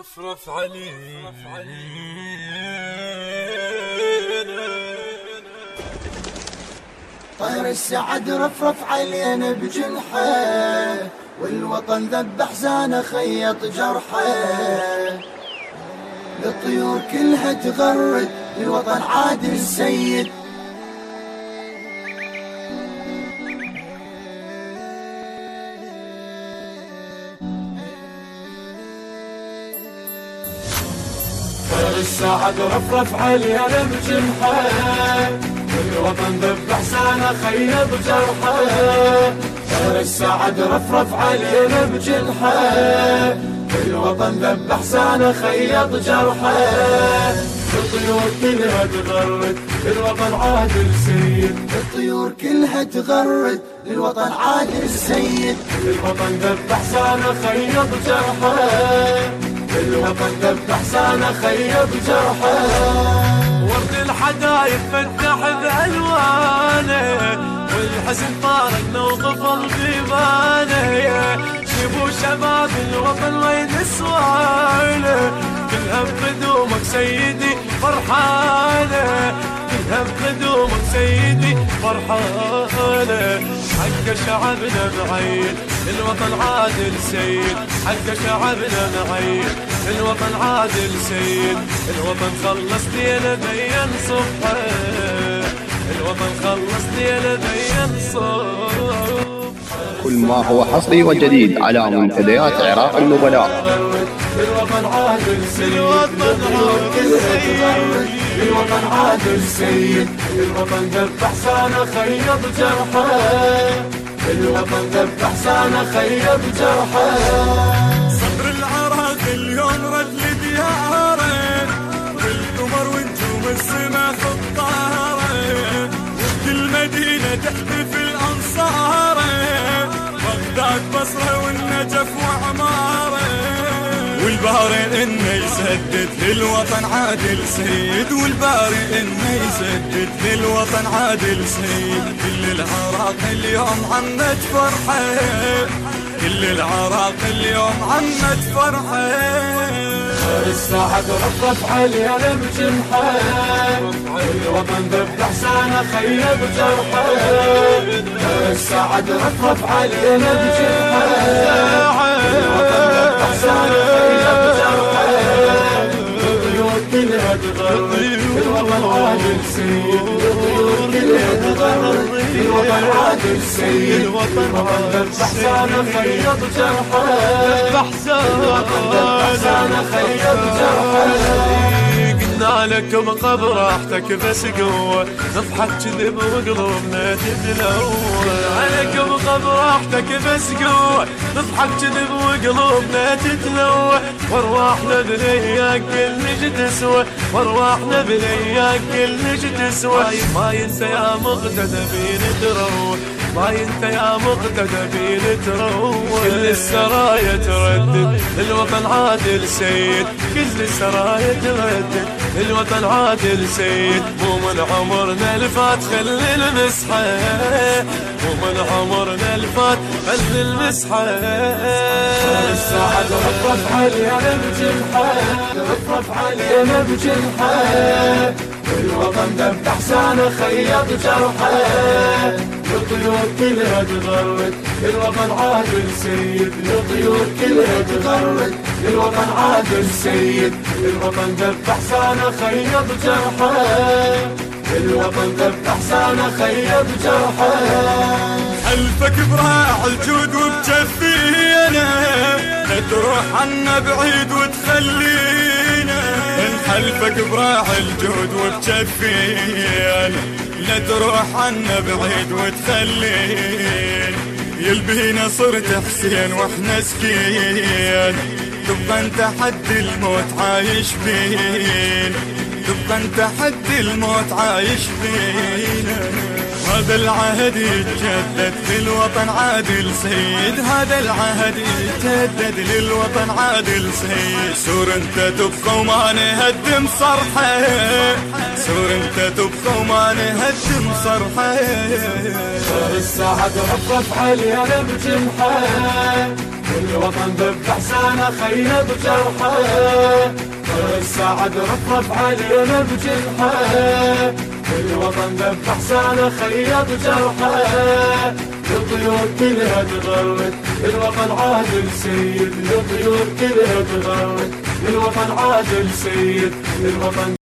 رفرف علينا طير السعد رفرف علينا بجنحه، والوطن ذبح زانه خيط جرحه. الطيور كلها تغرد للوطن عادل السيد. طير السعد رفرف علينا بجنحه، والوطن ذبح زانه خيط جرحه. طير السعد رفرف علينا بجنحه، الوطن ذبح زانه خيط جرحه. الطيور كلها تغرد للوطن عادل سيد. الطيور كلها تغرد للوطن عادل السيد. الوطن ذبح زانه خيط جرحه، الوطن ذبح زانه خيط جرحه. ورد الحدايق فتح بألوانه، والحزن طارقنا وطفل بيبانه. شوفوا شباب الوطن وين سوايله، كلها بقدومك سيدي فرحانه، كلها بقدومك سيدي فرحانه. حق شعبنا بعيد الوطن عادل سيد، حق شعبنا بعيد الوطن عادل سيد. الوطن خلص دينا بين صبحه، الوطن خلص دينا بين صبحه. كل ما هو حصري وجديد على منتديات عراق النبلاء. الوطن عادل سيد، الوطن عادل سيد. الوطن ذبح زانه خيط جرحه، الوطن ذبح زانه خيط جرحه. صدر العراق اليوم رد لدياره، والقمر ونجوم السما خطاره، وكل مدينة تحتفل أنصاره، بغداد بصرة والنجف وعماره. والباري إنه يسدد للوطن عادل سيد، والباري إنه يسدد للوطن عادل سيد. كل العراق اليوم عمت فرحة، كل العراق اليوم عمت فرحة. السعد رفرف علينا بجنحه، الوطن ذبح زانه خيط جرحه. السعد رفرف علينا بجنحه، الوطن ذبح زانه خيط جرحه. الطيور كلها تغرد الوطن عادل سيد، الطيور كلها تغرد الوطن عادل سيد. الوطن ذبح زانه خيط جرحه، الوطن ذبح زانه خيط جرحه. قلنا لكم قبل راحتك بس قوة، نضحك كذب وقلوبنا تتلوى. عليكم قبل راحتك بس قوة، نضحك كذب وقلوبنا تتلوى. وارواحنا بلياك كلش تسوى، وارواحنا بلياك كلش تسوى. ما ينسى يا مقتدى بين تروى، ما ينسى يا مقتدى بين تروى. كل السرايا تردد الوطن عادل سيد، كل السرايا تردد الوطن عادل سيد. مو من عمرنا الفات خلي المسحة، مو من عمرنا الفات خلي المسحة. السعد رفرف علينا بجنحه، رفرف علينا بجنحه. الوطن ذبح زانه خيط جرحه، الطيور كلها تغرد الوطن عادل سيد. الطيور كلها تغرد الوطن عادل سيد. الوطن ذبح زانه خيط جرحه، الوطن ذبح زانه خيط جرحه. حلفك براع الجود وبجفينا، لا تروح عنا بعيد وتخلينا. حلفك براع الجود وبجفينا، لا تروح عنا بعيد وتخلينا. يلبينا صرت حسين واحنا سكين، تبقى انت حد الموت عايش فينا، تبقى انت حد الموت عايش فينا. هذا العهد يتجدد للوطن عادل سيد، هذا العهد يتجدد للوطن عادل سيد. سور انت تبقى وما نهدم صرحه، سور انت تبقى وما نهدم صرحه. السعد رفرف علينا بجنحه، الوطن ذب حسانه خيب جرحه، السعد رفرف علينا بجنحه، الوطن ذب حسانه خيب جرحه، الطيور كلها تغرد الوطن عادل سيد، الطيور كلها تغرد الوطن عادل سيد، الوطن